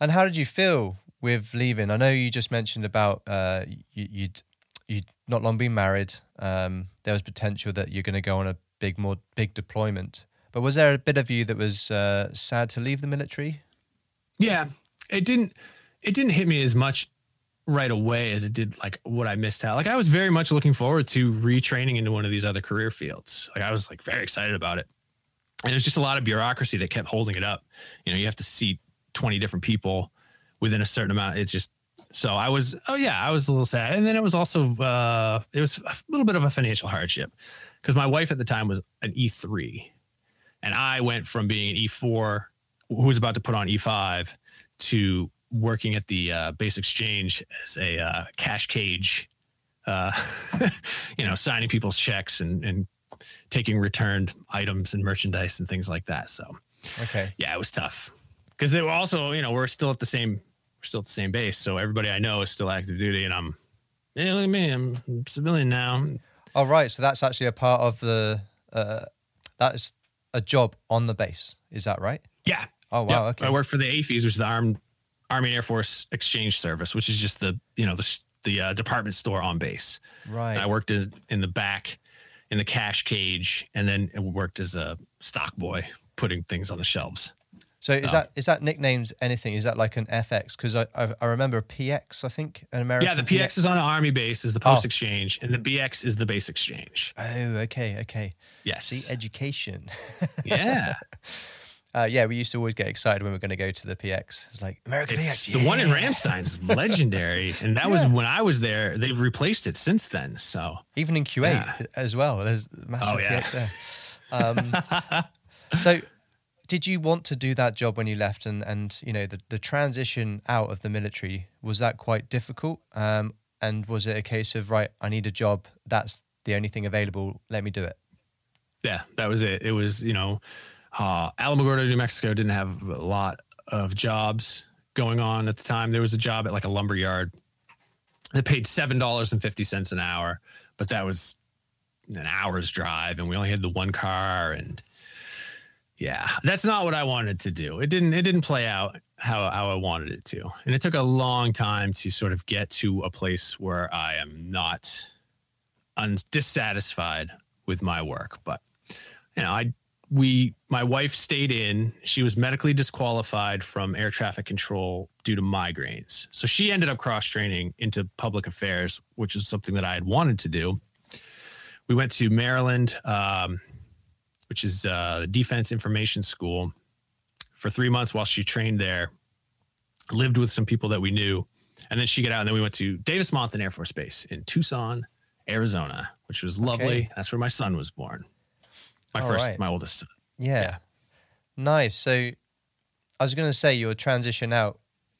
And how did you feel with leaving? I know you just mentioned about you'd not long been married. There was potential that you're going to go on a big deployment. But was there a bit of you that was sad to leave the military? Yeah, it didn't hit me as much right away as it did like what I missed out. Like I was very much looking forward to retraining into one of these other career fields. Like I was like very excited about it. And there's just a lot of bureaucracy that kept holding it up. You know, you have to seat 20 different people within a certain amount. It's just, so I was a little sad. And then it was also, it was a little bit of a financial hardship because my wife at the time was an E3 and I went from being an E4 who was about to put on E5 to working at the base exchange as a cash cage, signing people's checks and taking returned items and merchandise and things like that. So, okay. Yeah, it was tough because they were also, we're still at the same base. So everybody I know is still active duty and look at me, I'm a civilian now. Oh, right. So that's actually a part of that's a job on the base. Is that right? Yeah. Oh, wow. Yep. Okay. I work for the AFES, which is the Army and Air Force Exchange Service, which is just the department store on base. Right. And I worked in the back in the cash cage and then worked as a stock boy putting things on the shelves. So is that nicknames anything? Is that like an FX? Because I remember a PX, I think, an American. Yeah, the PX is on an Army base, is the post exchange, and the BX is the base exchange. Oh, okay. Yes. See, education. Yeah. We used to always get excited when we were going to go to the PX. It's like, American PX. The one in Ramstein's legendary, and that was when I was there. They've replaced it since then. So even in Kuwait as well, there's massive PX there. So did you want to do that job when you left? And the transition out of the military, was that quite difficult? And was it a case of, right, I need a job, that's the only thing available, let me do it? Yeah, that was it. It was, Alamogordo, New Mexico didn't have a lot of jobs going on at the time. There was a job at like a lumber yard that paid $7.50 an hour, but that was an hour's drive and we only had the one car. And yeah, that's not what I wanted to do. It didn't play out how I wanted it to. And it took a long time to sort of get to a place where I am not dissatisfied with my work. But, my wife stayed in. She was medically disqualified from air traffic control due to migraines. So she ended up cross-training into public affairs, which is something that I had wanted to do. We went to Maryland, which is the Defense Information School, for 3 months while she trained there, lived with some people that we knew. And then she got out and then we went to Davis-Monthan Air Force Base in Tucson, Arizona, which was lovely. Okay. That's where my son was born. My oldest son. Yeah. Nice. So I was going to say your transition out,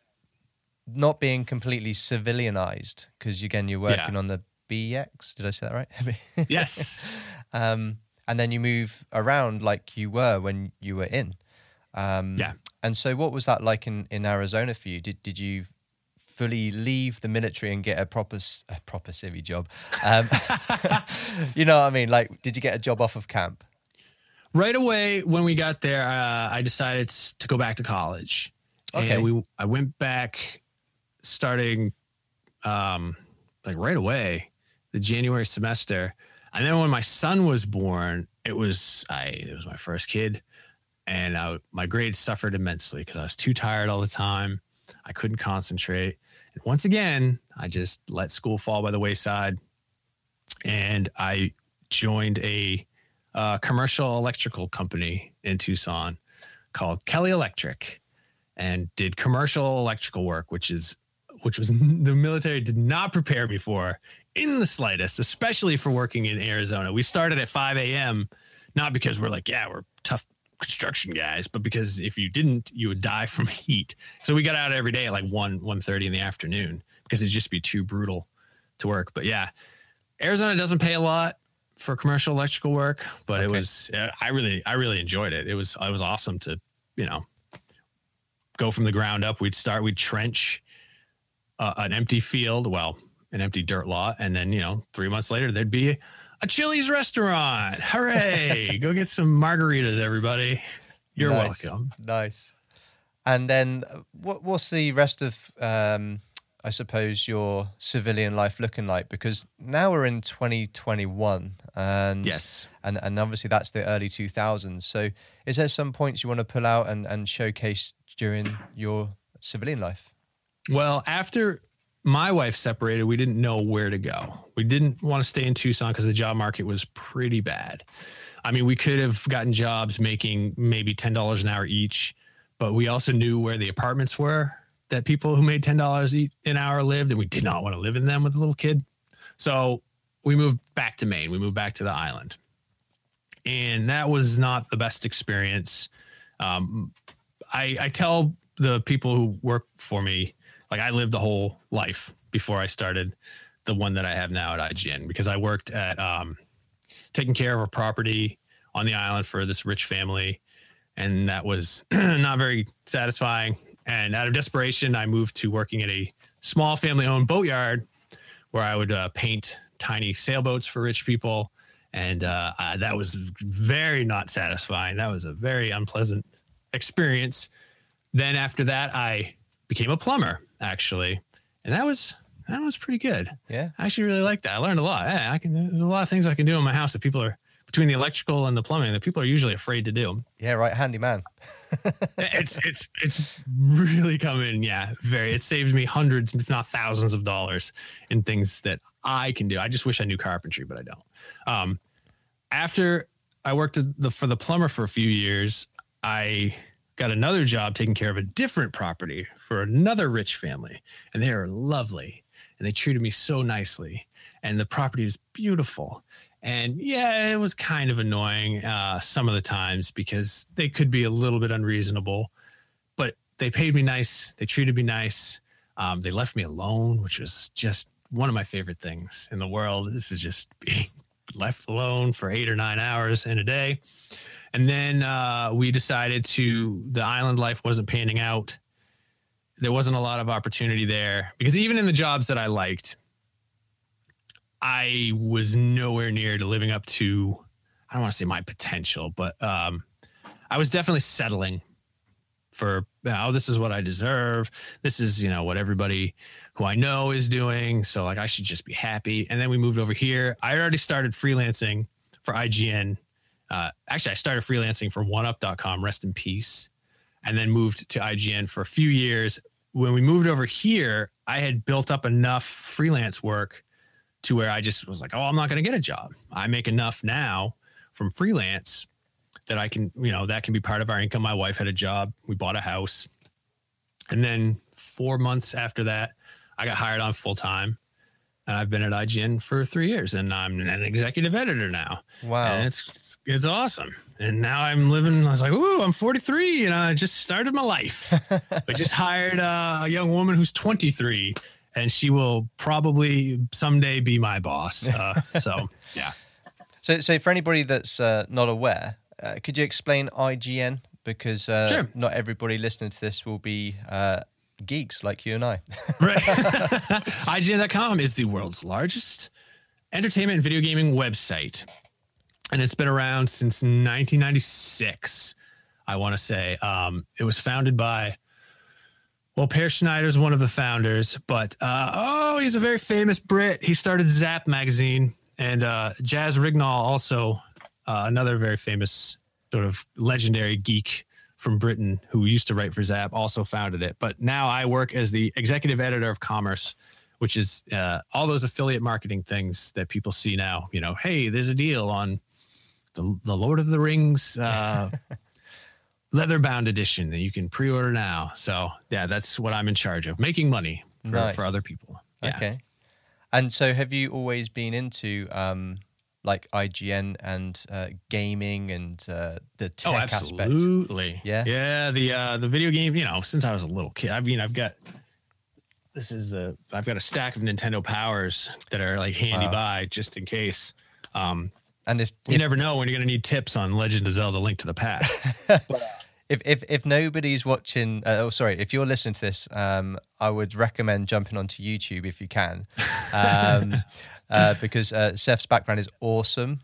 not being completely civilianized, because again, you're working on the BX. Did I say that right? Yes. And then you move around like you were when you were in. And so what was that like in Arizona for you? Did you fully leave the military and get a proper civvy job? You know what I mean? Like, did you get a job off of camp? Right away when we got there, I decided to go back to college. Okay. And I went back starting like right away, the January semester. And then when my son was born, it was my first kid. And my grades suffered immensely because I was too tired all the time. I couldn't concentrate. And once again, I just let school fall by the wayside. And I joined a commercial electrical company in Tucson called Kelly Electric and did commercial electrical work, which was the military did not prepare me for in the slightest, especially for working in Arizona. We started at 5 a.m., not because we're tough construction guys, but because if you didn't, you would die from heat. So we got out every day at like 1:30 in the afternoon because it'd just be too brutal to work. But yeah, Arizona doesn't pay a lot for commercial electrical work, but okay. It was, I really enjoyed it. It was awesome to, go from the ground up. We'd trench an empty field, an empty dirt lot. And then, 3 months later, there'd be a Chili's restaurant. Hooray. Go get some margaritas, everybody. You're welcome. Nice. And then what's the rest of, I suppose, your civilian life looking like? Because now we're in 2021, and yes, and obviously that's the early 2000s. So is there some points you want to pull out and showcase during your civilian life? Well, after my wife separated, we didn't know where to go. We didn't want to stay in Tucson because the job market was pretty bad. I mean, we could have gotten jobs making maybe $10 an hour each, but we also knew where the apartments were that people who made $10 an hour lived, and we did not want to live in them with a little kid. So we moved back to Maine. We moved back to the island. And that was not the best experience. I tell the people who work for me, like I lived the whole life before I started the one that I have now at IGN, because I worked at taking care of a property on the island for this rich family. And that was not very satisfying. And out of desperation, I moved to working at a small family-owned boatyard where I would paint tiny sailboats for rich people. And that was very not satisfying. That was a very unpleasant experience. Then after that, I became a plumber, actually. And that was pretty good. Yeah. I actually really liked that. I learned a lot. Yeah, there's a lot of things I can do in my house that people are, between the electrical and the plumbing, that people are usually afraid to do. Yeah, right. Handy man. It's really coming. Yeah, it saves me hundreds, if not thousands of dollars in things that I can do. I just wish I knew carpentry, but I don't. After I worked for the plumber for a few years, I got another job taking care of a different property for another rich family, and they are lovely, and they treated me so nicely, and the property is beautiful. And yeah, it was kind of annoying some of the times because they could be a little bit unreasonable, but they paid me nice. They treated me nice. They left me alone, which was just one of my favorite things in the world. This is just being left alone for 8 or 9 hours in a day. And then we decided the island life wasn't panning out. There wasn't a lot of opportunity there because even in the jobs that I liked, I was nowhere near to living up to, I don't want to say my potential, but I was definitely settling for, this is what I deserve. This is, what everybody who I know is doing. So like, I should just be happy. And then we moved over here. I already started freelancing for IGN. Actually, I started freelancing for OneUp.com, rest in peace, and then moved to IGN for a few years. When we moved over here, I had built up enough freelance work to where I just was like, I'm not going to get a job. I make enough now from freelance that I can, that can be part of our income. My wife had a job. We bought a house. And then 4 months after that, I got hired on full time. And I've been at IGN for 3 years, and I'm an executive editor now. Wow. And it's awesome. And now I was like, I'm 43 and I just started my life. I just hired a young woman who's 23. And she will probably someday be my boss. So, yeah. So for anybody that's not aware, could you explain IGN? Because sure. Not everybody listening to this will be geeks like you and I. Right. IGN.com is the world's largest entertainment and video gaming website. And it's been around since 1996, I want to say. It was founded by... Well, Per Schneider's one of the founders, but he's a very famous Brit. He started Zap magazine, and Jaz Rignall, also another very famous sort of legendary geek from Britain who used to write for Zap, also founded it. But now I work as the executive editor of Commerce, which is all those affiliate marketing things that people see now. Hey, there's a deal on the Lord of the Rings leather-bound edition that you can pre-order now. So yeah, that's what I'm in charge of, making money for other people. Yeah. Okay. And so have you always been into like IGN and gaming and the tech aspect? Absolutely. Yeah. Yeah. The video game, since I was a little kid, I mean, I've got a stack of Nintendo Powers that are like handy by just in case. And if you never know when you're going to need tips on Legend of Zelda: Link to the Past. If nobody's watching, if you're listening to this, I would recommend jumping onto YouTube if you can, because Seth's background is awesome.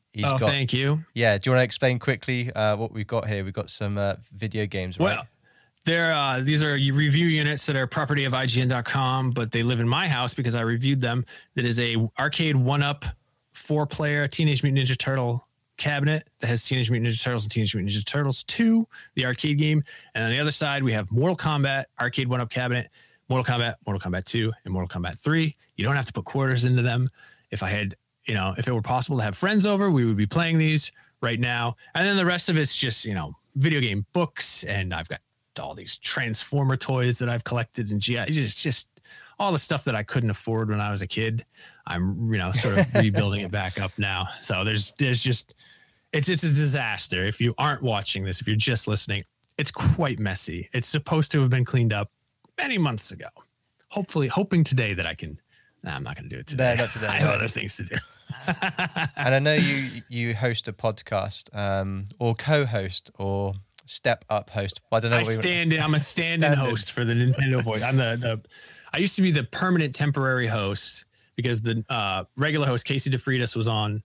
Thank you. Yeah, do you want to explain quickly what we've got here? We've got some video games, right? Well, These are review units that are property of IGN.com, but they live in my house because I reviewed them. That is a arcade 1-up 4-player Teenage Mutant Ninja Turtle cabinet that has Teenage Mutant Ninja Turtles and Teenage Mutant Ninja Turtles 2, the arcade game. And on the other side, we have Mortal Kombat arcade 1-up cabinet, Mortal Kombat 2, and Mortal Kombat 3. You don't have to put quarters into them. If it were possible to have friends over, we would be playing these right now. And then the rest of it's just, video game books, and I've got all these Transformer toys that I've collected, and just all the stuff that I couldn't afford when I was a kid. I'm, sort of rebuilding it back up now. So there's just, it's a disaster. If you aren't watching this, if you're just listening, it's quite messy. It's supposed to have been cleaned up many months ago. Hoping today that I can. Nah, I'm not going to do it today. No, not today. I have other things to do. And I know you host a podcast, or co-host, or step up host. I don't know. I'm a stand-in host for the Nintendo Voice. I used to be the permanent temporary host because the regular host Casey DeFreitas was on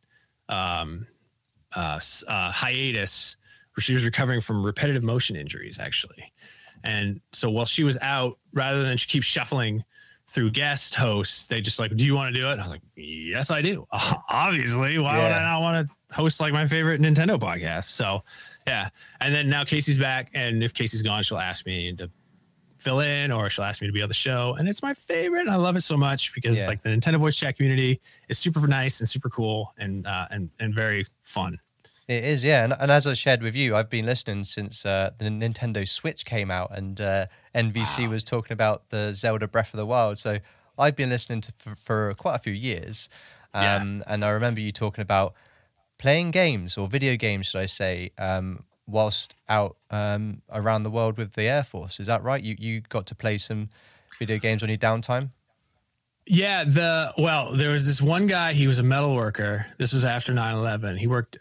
hiatus, where she was recovering from repetitive motion injuries, actually. And so while she was out, rather than she keep shuffling through guest hosts, they just like, do you want to do it? And I was like, yes, I do. Obviously. Why would I not want to host like my favorite Nintendo podcast? So yeah. And then now Casey's back, and if Casey's gone, she'll ask me to fill in, or she'll ask me to be on the show. And it's my favorite. And I love it so much because like the Nintendo voice chat community is super nice and super cool and very fun. It is, yeah. And as I shared with you, I've been listening since the Nintendo Switch came out, and NBC was talking about the Zelda Breath of the Wild. So I've been listening for quite a few years. And I remember you talking about playing games, or video games, should I say, whilst out around the world with the Air Force. Is that right? You got to play some video games on your downtime? Yeah, there was this one guy, he was a metal worker. This was after 9/11. He worked,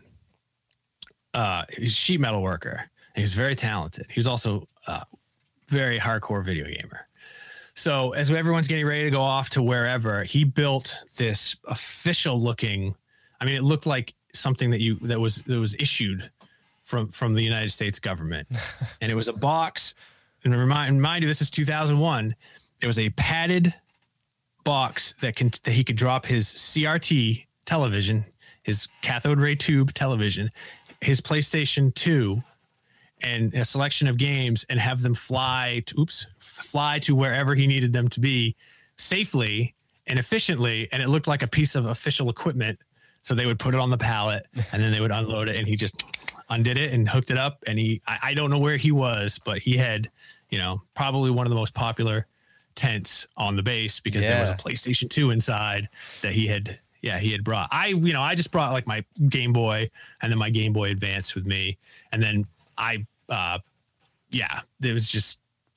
he's a sheet metal worker, and he was very talented. He was also a very hardcore video gamer. So as everyone's getting ready to go off to wherever, he built this official looking, it looked like something that was issued from the United States government. And it was a box, and remind you, this is 2001. It was a padded box that he could drop his CRT television, his cathode ray tube television, his PlayStation 2, and a selection of games, and have them fly to wherever he needed them to be safely and efficiently. And it looked like a piece of official equipment. So they would put it on the pallet, and then they would unload it, and he just undid it and hooked it up. And I don't know where he was, but he had, probably one of the most popular tents on the base, because there was a PlayStation 2 inside that he had brought. I just brought like my Game Boy, and then my Game Boy Advance with me. And then it was just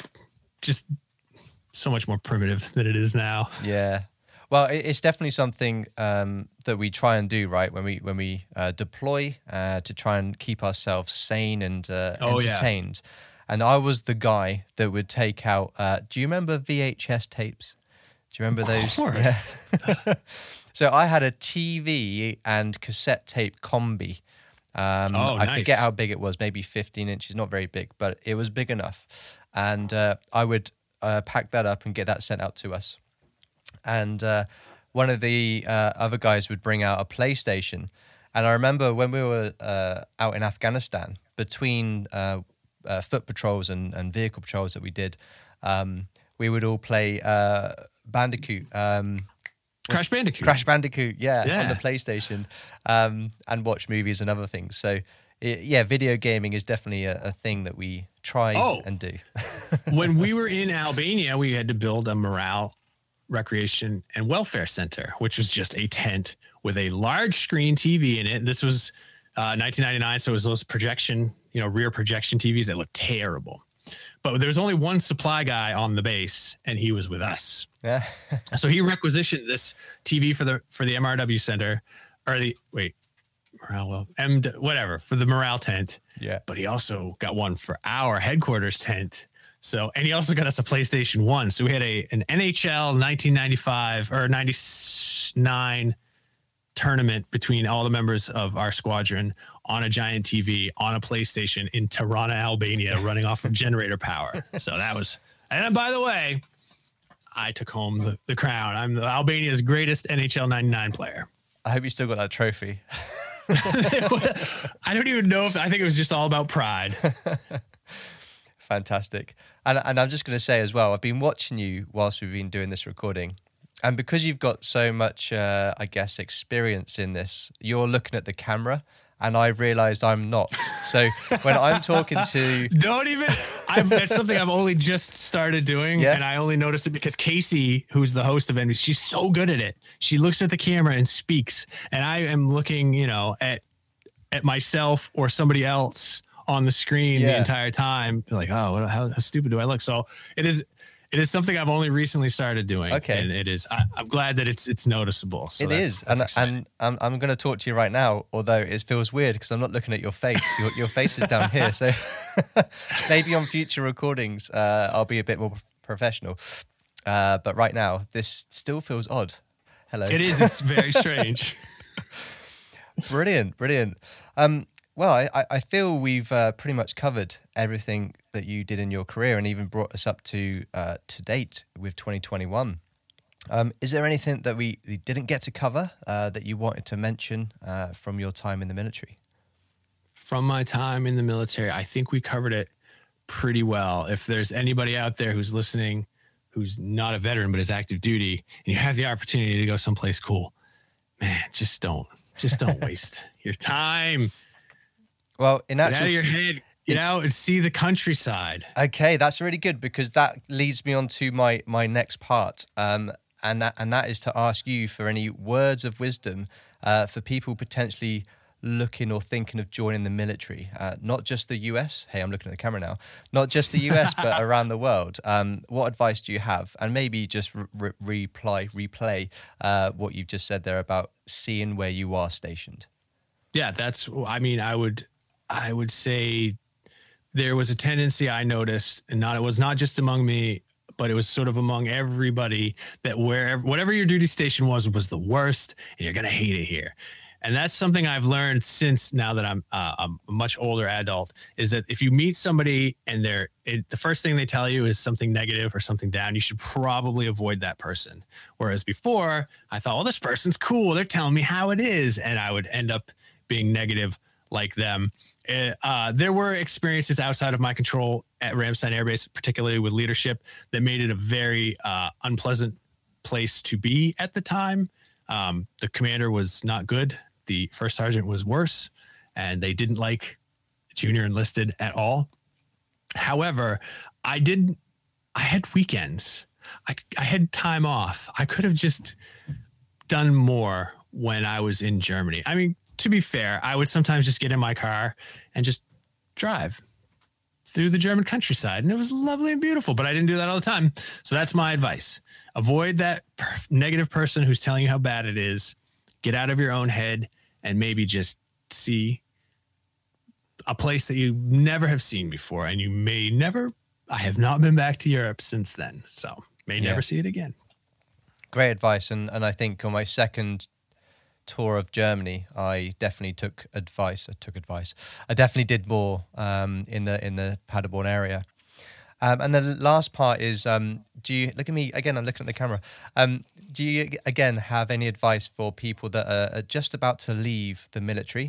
so much more primitive than it is now. Yeah. Well, it's definitely something that we try and do, right? When we deploy to try and keep ourselves sane and entertained. Yeah. And I was the guy that would take out. Do you remember VHS tapes? Do you remember those? Of course. Yeah. So I had a TV and cassette tape combi. I forget how big it was, maybe 15 inches, not very big, but it was big enough. And I would pack that up and get that sent out to us. And one of the other guys would bring out a PlayStation. And I remember when we were out in Afghanistan, between foot patrols and vehicle patrols that we did, we would all play Bandicoot. Crash Bandicoot. Crash Bandicoot, on the PlayStation, and watch movies and other things. So, video gaming is definitely a thing that we try and do. When we were in Albania, we had to build a morale, recreation, and welfare center, which was just a tent with a large screen TV in it. This was 1999, so it was those projection, rear projection TVs that looked terrible. But there was only one supply guy on the base, and he was with us. Yeah. So he requisitioned this TV for the MRW center, or for the morale tent. Yeah. But he also got one for our headquarters tent. So, and he also got us a PlayStation 1. So we had an NHL 1995 or 99 tournament between all the members of our squadron on a giant TV on a PlayStation in Tirana, Albania, running off of generator power. So that was, and by the way, I took home the crown. I'm Albania's greatest NHL 99 player. I hope you still got that trophy. I don't even know I think it was just all about pride. Fantastic. And I'm just going to say as well, I've been watching you whilst we've been doing this recording. And because you've got so much, I guess, experience in this, you're looking at the camera and I realized I'm not. So when I'm talking to... That's something I've only just started doing. Yeah. And I only noticed it because Casey, who's the host of NBC, she's so good at it. She looks at the camera and speaks. And I am looking, at myself or somebody else on the screen the entire time. Like, oh, how stupid do I look? So it is something I've only recently started doing. Okay. And it is, I'm glad that it's noticeable. So it is. And I'm going to talk to you right now, although it feels weird because I'm not looking at your face. Your face is down here. So maybe on future recordings, I'll be a bit more professional. But right now, this still feels odd. Hello. It is. It's very strange. Brilliant. Well, I feel we've pretty much covered everything that you did in your career and even brought us up to date with 2021. Is there anything that we didn't get to cover that you wanted to mention from your time in the military? From my time in the military, I think we covered it pretty well. If there's anybody out there who's listening, who's not a veteran but is active duty, and you have the opportunity to go someplace cool, man, just don't waste your time. Well, get out of your head, get out and see the countryside. Okay, that's really good because that leads me on to my next part, and that is to ask you for any words of wisdom for people potentially looking or thinking of joining the military, not just the US. Hey, I'm looking at the camera now. Not just the US, but around the world. What advice do you have? And maybe just replay what you've just said there about seeing where you are stationed. Yeah, I would say there was a tendency I noticed, and it was not just among me, but it was sort of among everybody, that whatever your duty station was the worst, and you're going to hate it here. And that's something I've learned since now that I'm a much older adult, is that if you meet somebody and the first thing they tell you is something negative or something down, you should probably avoid that person. Whereas before I thought, well, this person's cool. They're telling me how it is. And I would end up being negative like them. There were experiences outside of my control at Ramstein Air Base, particularly with leadership, that made it a very unpleasant place to be at the time. The commander was not good. The first sergeant was worse, and they didn't like junior enlisted at all. However, I had weekends. I had time off. I could have just done more when I was in Germany. I mean, to be fair, I would sometimes just get in my car and just drive through the German countryside, and it was lovely and beautiful, but I didn't do that all the time. So that's my advice. Avoid that negative person who's telling you how bad it is. Get out of your own head and maybe just see a place that you never have seen before. And you may never, I have not been back to Europe since then, so may never see it again. Great advice. And I think on my second tour of Germany, I definitely took advice. I definitely did more in the Paderborn area. And the last part is, do you, look at me again, I'm looking at the camera. Do you, again, have any advice for people that are just about to leave the military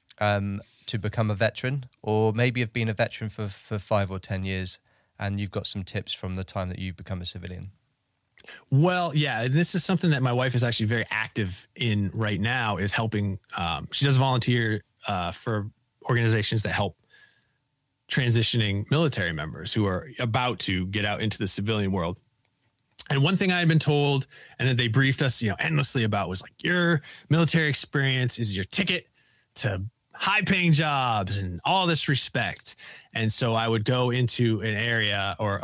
to become a veteran, or maybe have been a veteran for 5 or 10 years, and you've got some tips from the time that you've become a civilian? Well, yeah, and this is something that my wife is actually very active in right now, is helping. She does volunteer for organizations that help transitioning military members who are about to get out into the civilian world. And one thing I had been told, and that they briefed us, endlessly about, was like, your military experience is your ticket to high paying jobs and all this respect. And so I would go into an area or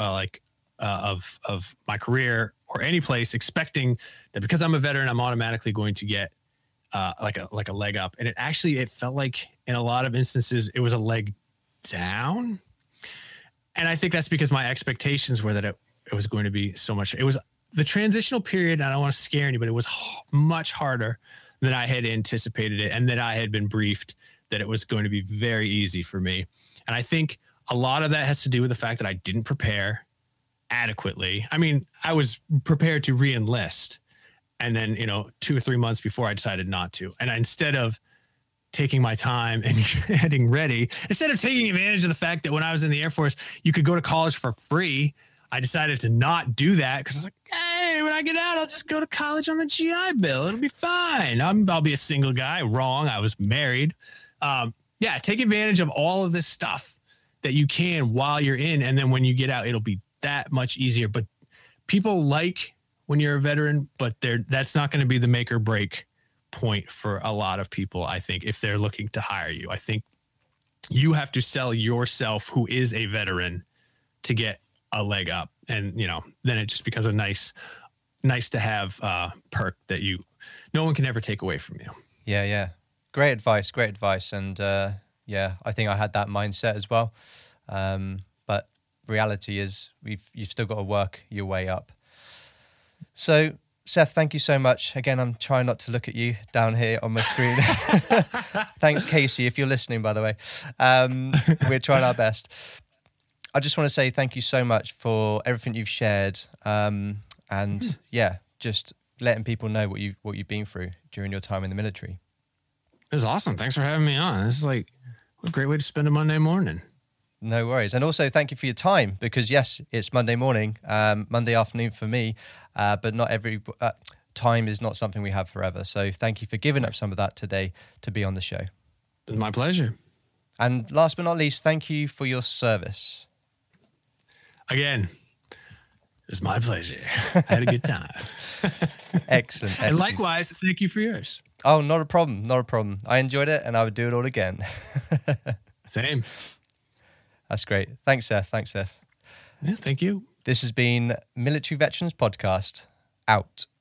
of my career or any place expecting that because I'm a veteran, I'm automatically going to get like a leg up. And it felt like in a lot of instances, it was a leg down. And I think that's because my expectations were that it was going to be so much. It was the transitional period. I don't want to scare anybody. It was much harder than I had anticipated it, and that I had been briefed that it was going to be very easy for me. And I think a lot of that has to do with the fact that I didn't prepare adequately. I mean, I was prepared to re-enlist, and then, 2 or 3 months before, I decided not to. And instead of taking my time and getting ready, instead of taking advantage of the fact that when I was in the Air Force, you could go to college for free, I decided to not do that because I was like, hey, when I get out, I'll just go to college on the GI Bill. It'll be fine. I'll be a single guy. Wrong. I was married. Take advantage of all of this stuff that you can while you're in. And then when you get out, it'll be that much easier. But people like when you're a veteran, but that's not going to be the make or break point for a lot of people. I think if they're looking to hire you, I think you have to sell yourself, who is a veteran, to get a leg up. And, then it just becomes a nice to have perk that no one can ever take away from you. Yeah. Yeah. Great advice. And I think I had that mindset as well. But reality is you've still got to work your way up. So Seth, thank you so much. Again, I'm trying not to look at you down here on my screen. Thanks, Casey, if you're listening, by the way. We're trying our best. I just want to say thank you so much for everything you've shared. Just letting people know what you've been through during your time in the military. It was awesome. Thanks for having me on. This is what a great way to spend a Monday morning. No worries. And also thank you for your time, because yes, it's Monday morning, Monday afternoon for me, but not every time is not something we have forever. So thank you for giving up some of that today to be on the show. It's my pleasure. And last but not least, thank you for your service. Again, it's my pleasure. I had a good time. Excellent. And likewise, thank you for yours. Oh, not a problem. I enjoyed it, and I would do it all again. Same. That's great. Thanks, Seth. Yeah, thank you. This has been Military Veterans Podcast. Out.